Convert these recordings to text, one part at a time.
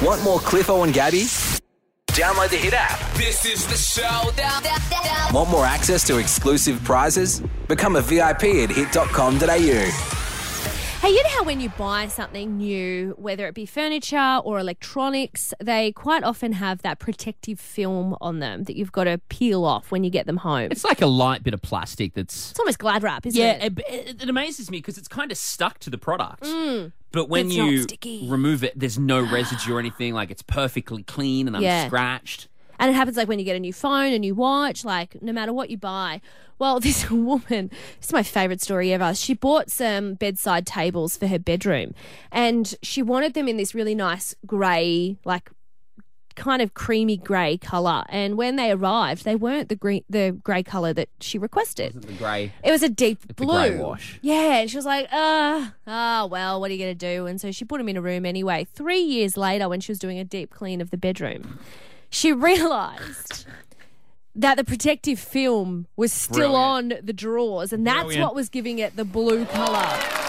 Want more Cliffo and Gabby? Download the Hit app. This is the show. Want more access to exclusive prizes? Become a VIP at hit.com.au. Hey, you know how when you buy something new, whether it be furniture or electronics, they quite often have that protective film on them that you've got to peel off when you get them home. It's like a light bit of plastic that's... It's almost Glad wrap, isn't it? Yeah, it amazes me because it's kind of stuck to the product. But when It's not you sticky. remove it, there's no residue or anything. Like, it's perfectly clean and unscratched. And it happens like when you get a new phone, a new watch, like no matter what you buy. Well, this woman, this is my favourite story ever. She bought some bedside tables for her bedroom and she wanted them in this really nice grey, like kind of creamy grey colour. And when they arrived, they weren't the grey colour that she requested. Wasn't the grey? It was a deep blue. The grey wash. Yeah, and she was like, well, what are you going to do? And so she put them in a room anyway. 3 years later, when she was doing a deep clean of the bedroom, she realised that the protective film was still on the drawers, and that's what was giving it the blue colour.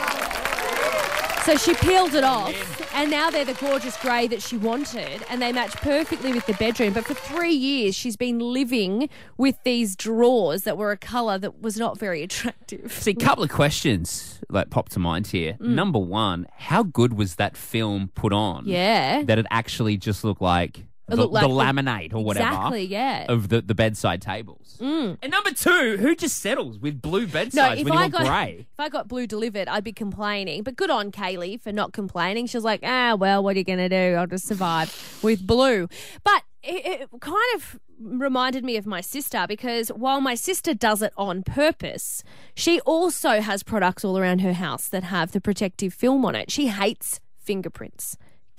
So she peeled it off, and now they're the gorgeous grey that she wanted, and they match perfectly with the bedroom. But for 3 years, she's been living with these drawers that were a colour that was not very attractive. See, a couple of questions like pop to mind here. Number one, how good was that film put on? Yeah. That it actually just looked like... It looked like the laminate or whatever Exactly, yeah. of the bedside tables. And number two, who just settles with blue bedsides when you want grey? If I got blue delivered, I'd be complaining. But good on Kaylee for not complaining. She was like, well, what are you going to do? I'll just survive with blue. But it kind of reminded me of my sister because while my sister does it on purpose, she also has products all around her house that have the protective film on it. She hates fingerprints.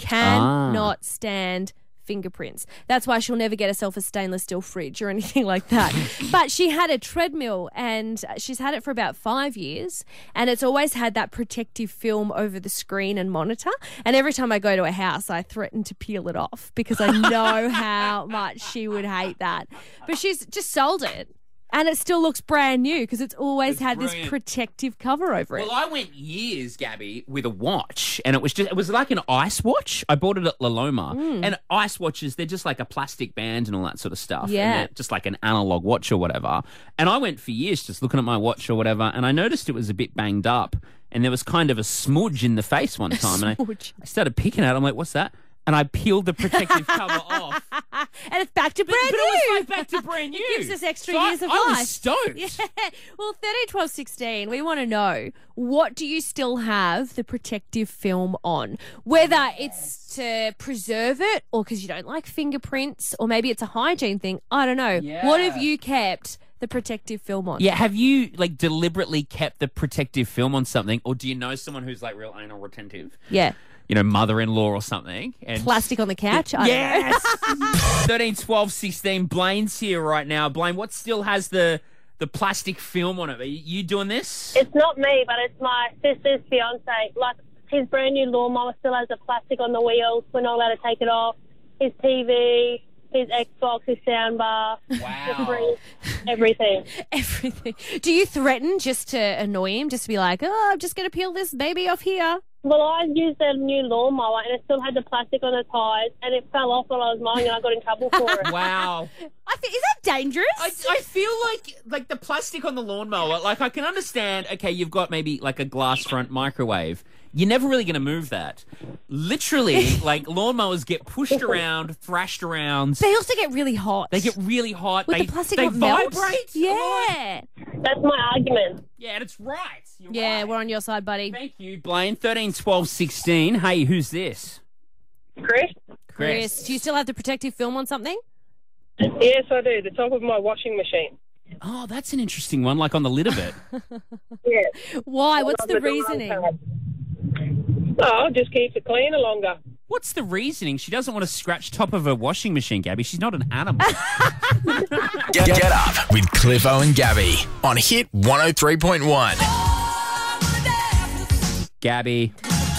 Cannot stand fingerprints. That's why she'll never get herself a stainless steel fridge or anything like that. But she had a treadmill and she's had it for about 5 years and it's always had that protective film over the screen and monitor. And every time I go to a house, I threaten to peel it off because I know how much she would hate that. But she's just sold it. And it still looks brand new because it's always had brilliant. this protective cover over it. Well, I went years, Gabby, with a watch, and it was like an ice watch. I bought it at La Loma, and ice watches, they're just like a plastic band and all that sort of stuff. Yeah. And they're just like an analog watch or whatever. And I went for years just looking at my watch or whatever, and I noticed it was a bit banged up, and there was kind of a smudge in the face one time, and I started picking at it. I'm like, what's that? And I peeled the protective cover off. And it's back to brand new. But it was like back to brand new. It gives us extra So years of I life. was stoked. Yeah. Well, 13, 12, 16, we want to know, what do you still have the protective film on? Whether it's to preserve it or because you don't like fingerprints or maybe it's a hygiene thing. I don't know. Yeah. What have you kept the protective film on? Yeah, have you like deliberately kept the protective film on something, or do you know someone who's like real anal retentive? Yeah. You know, mother-in-law or something. And Plastic on the couch? I don't know. Yes! 13, 12, 16. Blaine's here right now. Blaine, what still has the plastic film on it? Are you doing this? It's not me, but it's my sister's fiance. Like, his brand new lawnmower still has the plastic on the wheels. We're not allowed to take it off. His TV, his Xbox, his soundbar, Wow. the fridge, everything. Everything. Do you threaten just to annoy him? Just to be like, I'm just going to peel this baby off here? Well, I used a new lawnmower and it still had the plastic on the tyres and it fell off while I was mowing and I got in trouble for it. Wow. Is that dangerous? I feel like the plastic on the lawnmower, like I can understand, okay, you've got maybe like a glass front microwave. You're never really going to move that. Literally, like lawnmowers get pushed around, thrashed around. They also get really hot. They get really hot. With they the plastic they not melt. vibrate. Yeah. That's my argument. Yeah, and it's right. You're Yeah, right. we're on your side, buddy. Thank you, Blaine. 13, 12, 16. Hey, who's this? Chris? Chris, do you still have the protective film on something? Yes, I do. The top of my washing machine. Oh, that's an interesting one, like on the lid of it. Yeah. Why? What's the reasoning? Oh, just keeps it cleaner longer. What's the reasoning? She doesn't want to scratch top of her washing machine, Gabby. She's not an animal. Get up with Cliffo and Gabby on Hit 103.1. Gabby.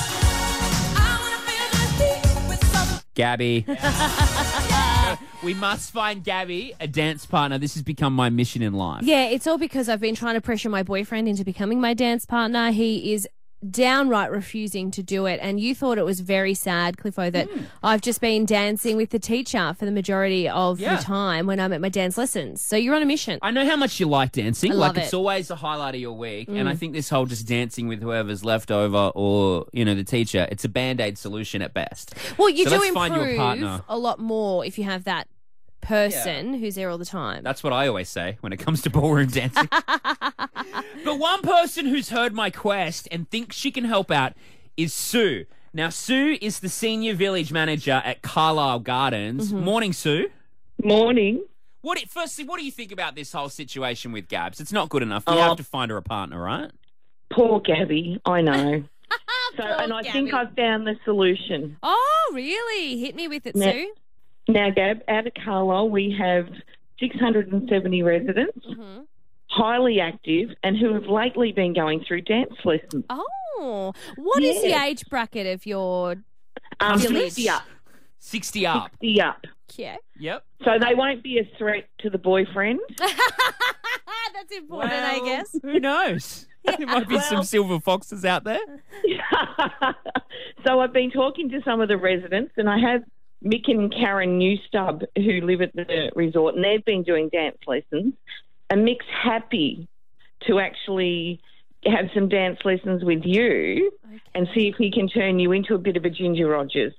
Gabby. We must find Gabby a dance partner. This has become my mission in life. Yeah, it's all because I've been trying to pressure my boyfriend into becoming my dance partner. He is downright refusing to do it, and you thought it was very sad, Cliffo, that I've just been dancing with the teacher for the majority of the time when I'm at my dance lessons. So you're on a mission. I know how much you like dancing. I love It's it. always the highlight of your week. And I think this whole just dancing with whoever's left over or, the teacher, it's a Band-Aid solution at best. Well, you So do let's find you a partner. improve a lot more if you have that person who's there all the time. That's what I always say when it comes to ballroom dancing. But one person who's heard my quest and thinks she can help out is Sue. Now, Sue is the senior village manager at Carlisle Gardens. Morning, Sue. Morning. Firstly, what do you think about this whole situation with Gabs? It's not good enough. You have to find her a partner, right? Poor Gabby, I know. And I Gabby. think I've found the solution. Oh, really? Hit me with it, Now- Sue. Now, Gab, out at Carlisle, we have 670 residents, highly active, and who have lately been going through dance lessons. Oh, what is the age bracket of your village? 60 up. 60 up. 60 up. Yeah. Yep. So they won't be a threat to the boyfriend. That's important, I guess. Who knows? There might be some silver foxes out there. So I've been talking to some of the residents, and I have Mick and Karen Newstub who live at the resort, and they've been doing dance lessons. And Mick's happy to actually have some dance lessons with you and see if he can turn you into a bit of a Ginger Rogers.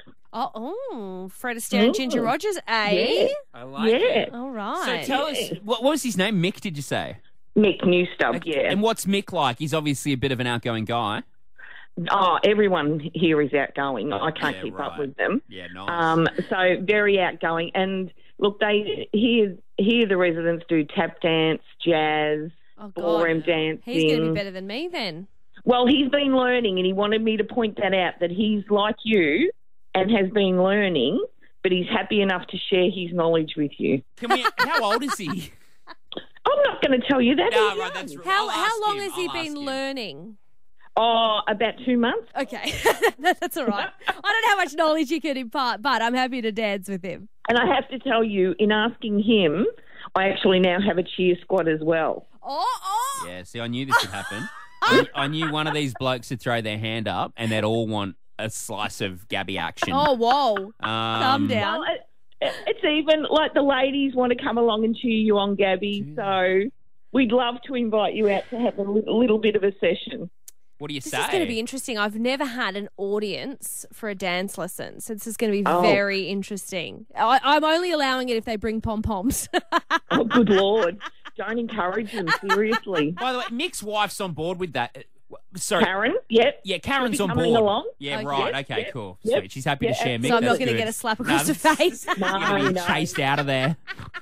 Oh, Fred Astaire and Ginger Rogers, eh? Yeah. I like it. All So right. tell us, what was his name? Mick, did you say? Mick Newstub, yeah. And what's Mick like? He's obviously a bit of an outgoing guy. Oh, everyone here is outgoing. I can't Yeah, keep right. up with them. Yeah, nice. So very outgoing. And look, here the residents do tap dance, jazz, Oh, God. ballroom dancing. He's going to be better than me then. Well, he's been learning, and he wanted me to point that out, that he's like you and has been learning, but he's happy enough to share his knowledge with you. How old is he? I'm not going to tell you that. No, He's right, young. that's right. How I'll ask long him. has he I'll been ask him. learning? Oh, about 2 months. Okay, that's all right. I don't know how much knowledge you can impart, but I'm happy to dance with him. And I have to tell you, in asking him, I actually now have a cheer squad as well. Oh. Yeah, see, I knew this would happen. I knew one of these blokes would throw their hand up and they'd all want a slice of Gabby action. Oh, whoa. Calm down. Well, it's even like the ladies want to come along and cheer you on, Gabby. So we'd love to invite you out to have a little bit of a session. What do you This say? is going to be interesting. I've never had an audience for a dance lesson, so this is going to be Oh. very interesting. I'm only allowing it if they bring pom-poms. Oh, good Lord. Don't encourage them, seriously. By the way, Mick's wife's on board with that. Sorry. Karen, yep. Yeah, Karen's She'll on be board. coming along? Yeah, Okay. right. Yep, Okay, yep, cool. yep. Sweet. She's happy to Yeah, share Mick. So I'm not That's going to good. get a slap across the No, face. You're going to be chased out of there.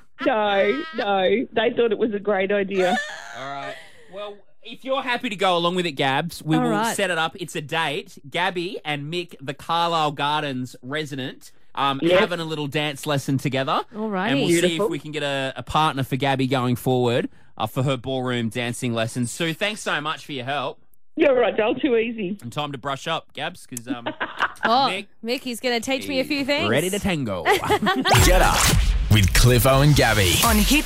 No. They thought it was a great idea. All right. Well, if you're happy to go along with it, Gabs, we All will right. set it up. It's a date. Gabby and Mick, the Carlisle Gardens resident, Yes. having a little dance lesson together. Alrighty. And we'll see if Beautiful. we can get a partner for Gabby going forward for her ballroom dancing lessons. Sue, thanks so much for your help. You're right, Dale, too easy. And time to brush up, Gabs, because Oh, Mick, he's going to teach me a few things. ready to tango. Get up with Clivo and Gabby. On Hit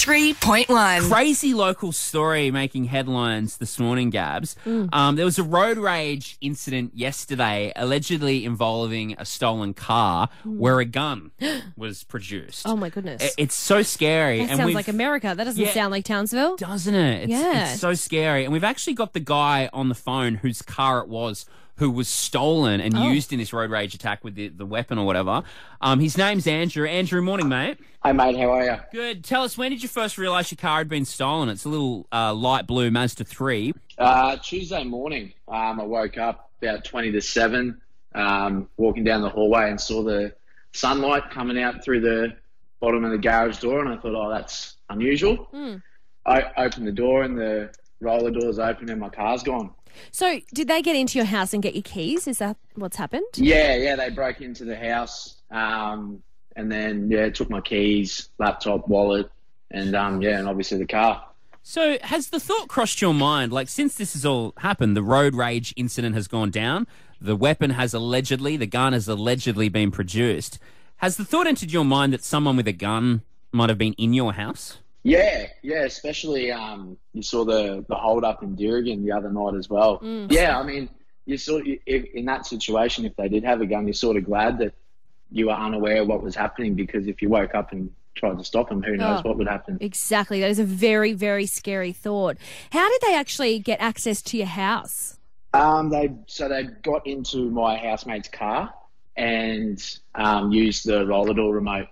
103.1. Crazy local story making headlines this morning, Gabs. There was a road rage incident yesterday allegedly involving a stolen car where a gun was produced. Oh, my goodness. It's so scary. That and sounds we've- like America. That doesn't Yeah. sound like Townsville. Doesn't it? Yeah. It's so scary. And we've actually got the guy on the phone whose car it was who was stolen and used in this road rage attack with the weapon or whatever. His name's Andrew. Andrew, morning, mate. Hey mate, how are you? Good. Tell us, when did you first realise your car had been stolen? It's a little light blue Mazda 3. Tuesday morning, I woke up about 20 to 7, walking down the hallway and saw the sunlight coming out through the bottom of the garage door, and I thought, oh, that's unusual. I opened the door and the roller door's open and my car's gone. So, did they get into your house and get your keys? Is that what's happened? Yeah, they broke into the house, and then, took my keys, laptop, wallet, and and obviously the car. So has the thought crossed your mind, like, since this has all happened, the road rage incident has gone down, the gun has allegedly been produced. Has the thought entered your mind that someone with a gun might have been in your house? Yeah, especially you saw the hold up in Dirrigan the other night as well. Yeah, I mean, in that situation, if they did have a gun, you're sort of glad that you were unaware of what was happening, because if you woke up and tried to stop them, who knows what would happen. Exactly. That is a very, very scary thought. How did they actually get access to your house? They got into my housemate's car and used the roller door remote.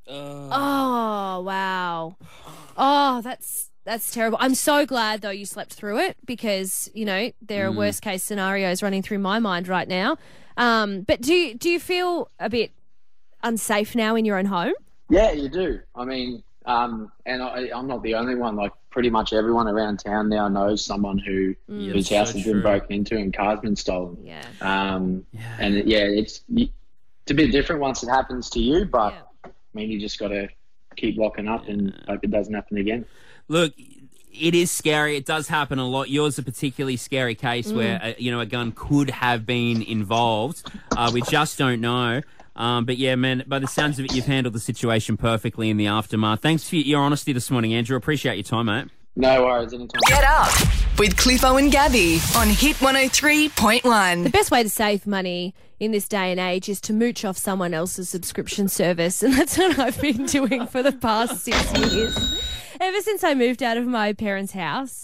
Oh, wow. Oh, that's terrible. I'm so glad, though, you slept through it, because, you know, there are worst case scenarios running through my mind right now. But do you feel a bit unsafe now in your own home? Yeah, you do. I mean, and I'm not the only one. Like, pretty much everyone around town now knows someone whose house has been broken into and car's been stolen. Yeah. And it's a bit different once it happens to you, but I mean, you just got to keep locking up and hope it doesn't happen again. Look, it is scary. It does happen a lot. Yours is a particularly scary case where, a gun could have been involved. We just don't know. But yeah, man, by the sounds of it, you've handled the situation perfectly in the aftermath. Thanks for your honesty this morning, Andrew. Appreciate your time, mate. No worries, anytime. Get up with Cliffo and Gabby on Hit 103.1. The best way to save money in this day and age is to mooch off someone else's subscription service, and that's what I've been doing for the past 6 years. Ever since I moved out of my parents' house,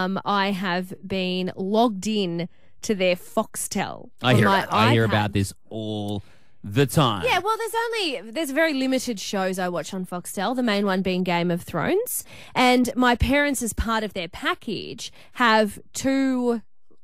I have been logged in to their Foxtel. I hear about this all the time. Yeah, well, there's very limited shows I watch on Foxtel, the main one being Game of Thrones. And my parents, as part of their package, have 2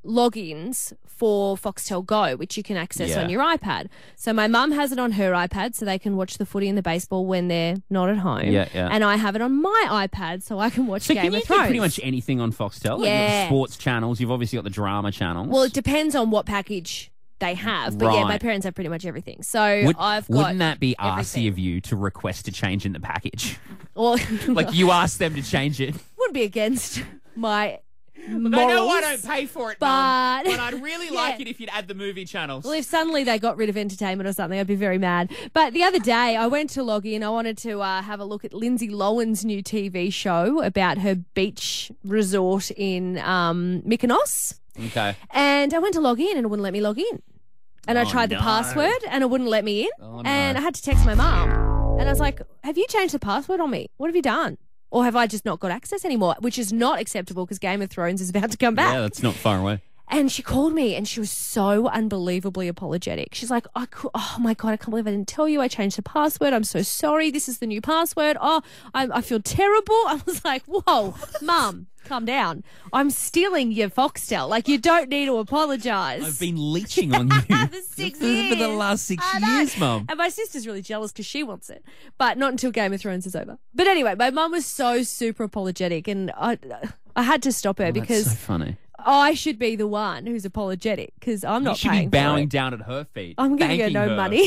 logins for Foxtel Go, which you can access on your iPad. So my mum has it on her iPad so they can watch the footy and the baseball when they're not at home. Yeah. And I have it on my iPad so I can watch Game of Thrones. So can you get pretty much anything on Foxtel? Like, you've got the sports channels, you've obviously got the drama channels. Well, it depends on what package they have. But yeah, my parents have pretty much everything. So wouldn't that be everything. arsey of you to request a change in the package? Well, like, you asked them to change it. Wouldn't be against my morals. I know I don't pay for it, but I'd really like it if you'd add the movie channels. Well, if suddenly they got rid of entertainment or something, I'd be very mad. But the other day, I went to log in. I wanted to have a look at Lindsay Lohan's new TV show about her beach resort in Mykonos. Okay. And I went to log in and it wouldn't let me log in. And I tried the password and it wouldn't let me in. Oh, no. And I had to text my mum. And I was like, have you changed the password on me? What have you done? Or have I just not got access anymore? Which is not acceptable because Game of Thrones is about to come back. Yeah, that's not far away. And she called me and she was so unbelievably apologetic. She's like, oh my God, I can't believe I didn't tell you. I changed the password. I'm so sorry. This is the new password. Oh, I feel terrible. I was like, whoa, Mum, calm down. I'm stealing your Foxtel. Like, you don't need to apologise. I've been leeching on you for 6 years. For the last 6 years, Mum. And my sister's really jealous because she wants it. But not until Game of Thrones is over. But anyway, my mum was so super apologetic and I had to stop her because that's so funny. I should be the one who's apologetic because I'm not paying for it. You should be bowing down at her feet. I'm giving her no money.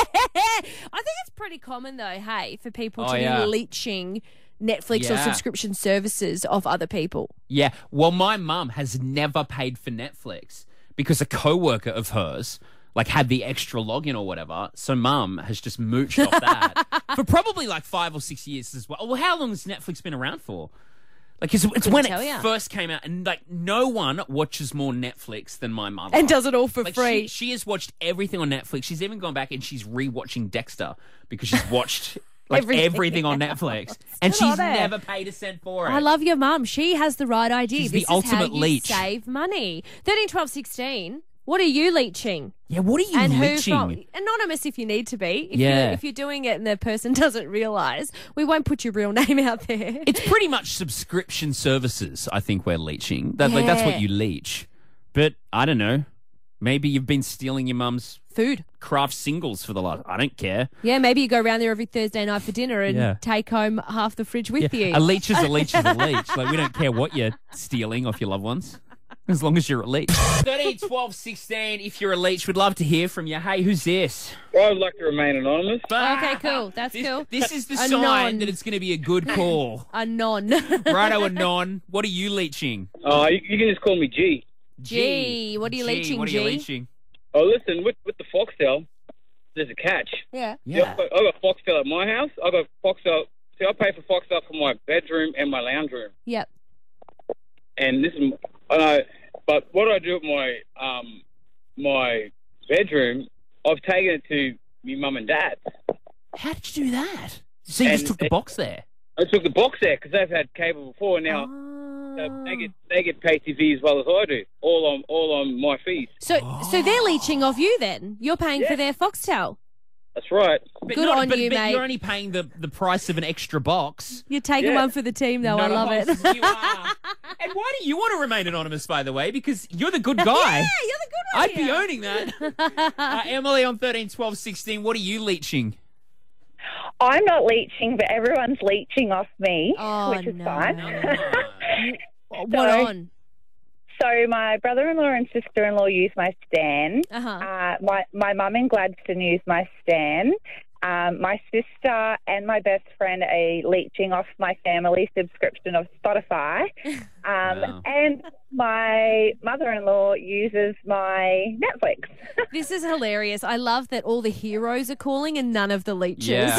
I think it's pretty common though, hey, for people to be leeching Netflix or subscription services of other people. Yeah. Well, my mum has never paid for Netflix because a coworker of hers had the extra login or whatever. So mum has just mooched off that for probably 5 or 6 years as well. Well, how long has Netflix been around for? It's when it first came out, and no one watches more Netflix than my mother, and does it all for free. She has watched everything on Netflix. She's even gone back and she's rewatching Dexter because she's watched everything on Netflix, and she's never paid a cent for it. I love your mum. She has the right idea. She's this the ultimate is how you leech. Save money. 13, 12, 16. What are you leeching? Yeah, what are you leeching? Anonymous if you need to be. If you're doing it and the person doesn't realise, we won't put your real name out there. It's pretty much subscription services, I think we're leeching. That's what you leech. But I don't know. Maybe you've been stealing your mum's food. Craft singles for the last... I don't care. Yeah, maybe you go around there every Thursday night for dinner and take home half the fridge with you. A leech is a leech is a leech. We don't care what you're stealing off your loved ones. As long as you're a leech. 13, 12, 16, if you're a leech, we'd love to hear from you. Hey, who's this? I would like to remain anonymous. Okay, cool. That's cool. This is the sign that it's going to be a good call. Anon. Righto, Anon. What are you leeching? You can just call me G. G. What are you leeching, G? What are you leeching? Oh, listen, with the Foxtel, there's a catch. Yeah. I got Foxtel at my house. I got Foxtel. See, I pay for Foxtel for my bedroom and my lounge room. Yep. And this is... but what I do with my my bedroom, I've taken it to my mum and dad. How did you do that? So you just took the box there? I took the box there because they've had cable before. Now they get pay TV as well as I do, all on my fees. So they're leeching off you then? You're paying for their Foxtel? That's right. Good on you, but mate. You're only paying the price of an extra box. You're taking one for the team, though. I love it. You are. And why do you want to remain anonymous, by the way? Because you're the good guy. Yeah, you're the good one. I'd be owning that. Emily on 13, 12, 16, what are you leeching? I'm not leeching, but everyone's leeching off me, which is fine. What on? So my brother-in-law and sister-in-law use my Stan. My mum in Gladstone use my Stan. My sister and my best friend are leeching off my family subscription of Spotify. And my mother-in-law uses my Netflix. This is hilarious. I love that all the heroes are calling and none of the leechers. Yeah.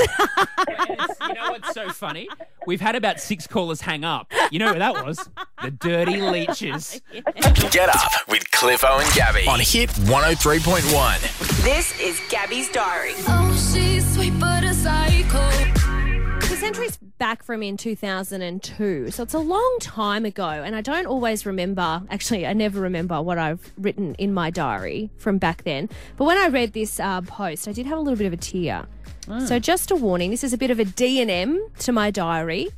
You know what's so funny? We've had about 6 callers hang up. You know who that was? The dirty leechers. Get up with Cliffo and Gabby on Hit 103.1. This is Gabby's Diary. Oh, she's sweet but a psycho. This entry's back from in 2002, so it's a long time ago, and I don't always remember, actually I never remember what I've written in my diary from back then, but when I read this post, I did have a little bit of a tear. So just a warning, this is a bit of a D&M to my diary.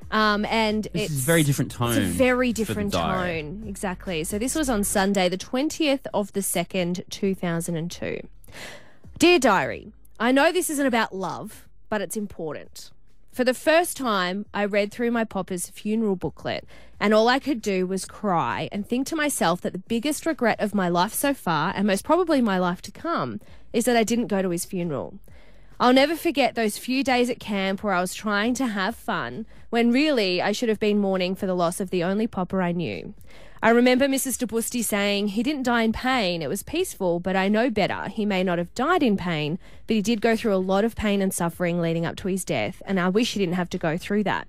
And it's a very different tone. It's a very different tone, exactly. So this was on Sunday, the 20th of the 2nd, 2002. Dear Diary, I know this isn't about love, but it's important. For the first time, I read through my Popper's funeral booklet, and all I could do was cry and think to myself that the biggest regret of my life so far, and most probably my life to come, is that I didn't go to his funeral. I'll never forget those few days at camp where I was trying to have fun, when really I should have been mourning for the loss of the only Popper I knew. I remember Mrs. DeBusti saying, he didn't die in pain, it was peaceful, but I know better. He may not have died in pain, but he did go through a lot of pain and suffering leading up to his death, and I wish he didn't have to go through that.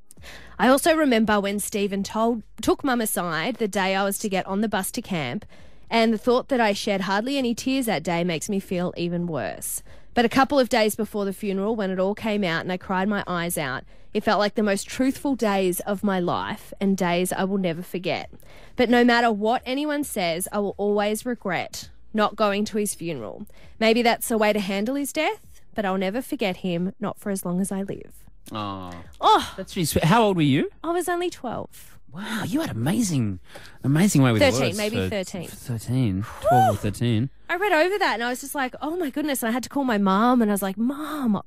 I also remember when Stephen took Mum aside the day I was to get on the bus to camp, and the thought that I shed hardly any tears that day makes me feel even worse. But a couple of days before the funeral, when it all came out and I cried my eyes out, it felt like the most truthful days of my life and days I will never forget. But no matter what anyone says, I will always regret not going to his funeral. Maybe that's a way to handle his death, but I'll never forget him, not for as long as I live. Oh, that's really sweet. How old were you? I was only 12. Wow, you had amazing way with 13, words. maybe 13. 13, 12 or 13. I read over that and I was just like, oh my goodness. And I had to call my mum and I was like, Mum,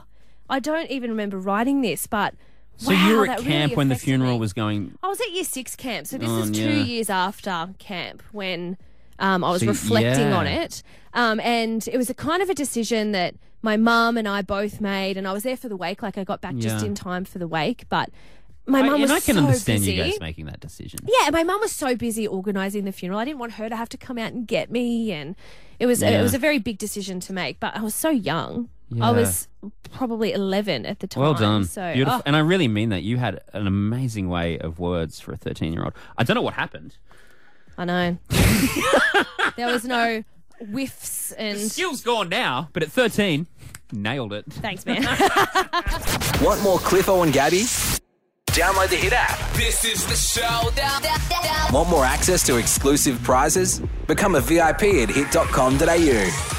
I don't even remember writing this, but so wow, you were that at really camp when the affected funeral me. was going? I was at year 6 camp. So this is 2 years after camp when I was So, reflecting yeah. on it. And it was a kind of a decision that my mum and I both made. And I was there for the wake. Like I got back just in time for the wake. But my mum was so busy. And I can understand you guys making that decision. Yeah, my mum was so busy organising the funeral. I didn't want her to have to come out and get me. And it was a very big decision to make. But I was so young. Yeah. I was probably 11 at the time. Well done. So, beautiful. And I really mean that. You had an amazing way of words for a 13-year-old. I don't know what happened. I know. There was no whiffs and... The skill's gone now, but at 13, nailed it. Thanks, man. Want more Cliffo and Gabby? Download the Hit app. This is the showdown. Want more access to exclusive prizes? Become a VIP at hit.com.au.